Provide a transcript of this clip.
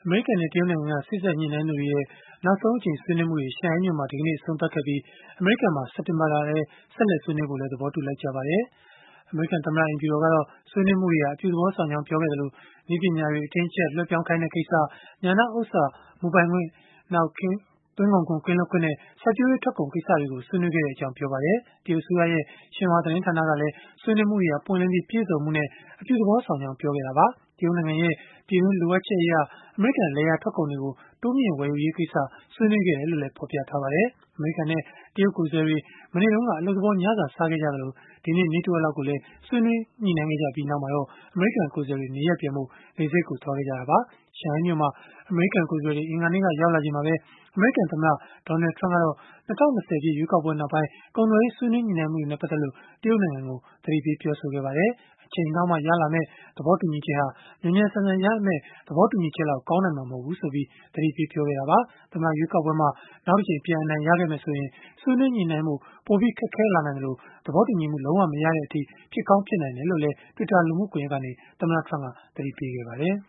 အမေရိကန်နဲ့ တရုတ်နိုင်ငံက စေ့စပ်ညှိနှိုင်းသူတွေရဲ့ နောက်ဆုံးအကြိမ် ဆွေးနွေးမှုတွေ ရှန်ဟိုင်းမြို့မှာ ဒီကနေ့ အဆုံးသတ်ခဲ့ပြီး အမေရိကန်မှာ စက်တင်ဘာလထဲ ဆက်လက်ဆွေးနွေးဖို့လည်း သဘောတူလိုက်ကြပါတယ်။ အမေရိကန်သမ္မတ အိမ်ဖြူတော်ကတော့ ဆွေးနွေးမှုတွေဟာ အပြုသဘောဆောင်ကြောင်း ပြောခဲ့သလို၊ နည်းပညာတွေ အတင်းအကျပ် လွဲှပြောင်းခိုင်းတဲ့ကိစ္စ၊ ဉာဏဥစ္စာမူပိုင်ခွင့်၊ သွင်းကုန်ခွန် ကင်းလွတ်ခွင့်နဲ့ စိုက်ပျိုးရေးထွက်ကုန် ကိစ္စတွေကို ဆွေးနွေးခဲ့ကြောင်း ပြောပါတယ်။ တရုတ်အစိုးရရဲ့ ရှင်ဟွာသတင်းဌာနကလည်း ဆွေးနွေးမှုတွေဟာ ပွင့်လင်းပြီး ပြည့်စုံမှုနဲ့ အပြုသဘောဆောင်ကြောင်း ပြောခဲ့တာပါ။ တရုတ်နိုင်ငံရဲ့ ပြည်တွင်းလိုအပ်ချက်အရ အမေရိကန်လယ်ယာထွက်ကုန်တွေကို တိုးမြှင့်ဝယ်ယူရေးကိစ္စ ဆွေးနွေးခဲ့တယ်လို့လည်း ဖော်ပြထားပါတယ်။ အမေရိကန်နဲ့ တရုတ်ကိုယ်စားလှယ်တွေ မနေ့တုန်းက အလုပ်သဘောညစာစားခဲ့ကြသလို၊ ဒီနေ့ နေ့တဝက်လောက်ကိုလည်း ဆွေးနွေးညှိနှိုင်းခဲ့ကြပြီးနောက်မှာတော့ အမေရိကန်ကိုယ်စားလှယ်တွေ နေရပ်ပြန်ဖို့ လေဆိပ်ကို သွားခဲ့ကြတာပါ။ ရှန်ဟိုင်းမြို့မှာ အမေရိကန်ကိုယ်စားလှယ်တွေ အင်္ဂါနေ့က ရောက်လာချိန်မှာပဲ အမေရိကန်သမ္မတ Donald Trump ကတော့ ၂၀၂၀ ပြည့်ရွေးကောက်ပွဲနောက်ပိုင်း ကုန်သွယ်ရေး ဆွေးနွေးညှိနှိုင်းမှုတွေနဲ့ ပတ်သက်လို့ တရုတ်နိုင်ငံကို သတိပေးပြောဆိုခဲ့ပါတယ်။ အချိန်နောက်မှ ရလာမယ့် သဘောတူညီချက်ဟာ မြန်မြန်ဆန်ဆန်ရမယ့် သဘောတူညီချက်လောက် ကောင်းနိုင်မှာ မဟုတ်ဘူးဆိုပြီး သတိပေးပြောခဲ့တာပါ။ သမ္မတရွေးကောက်ပွဲမှာ နောက်တကြိမ် ပြန်အနိုင်ရခဲ့မယ်ဆိုရင် ဆွေးနွေးညှိနှိုင်းဖို့ ပိုပြီးခက်ခဲလာနိုင်သလို၊ သဘောတူညီမှု လုံးဝမရတဲ့အထိ ဖြစ်ကောင်းဖြစ်နိုင်တယ်လို့လည်း Twitter လူမှုကွန်ရက်ကနေ သမ္မတ Trump ကသတိပေးခဲ့ပါတယ်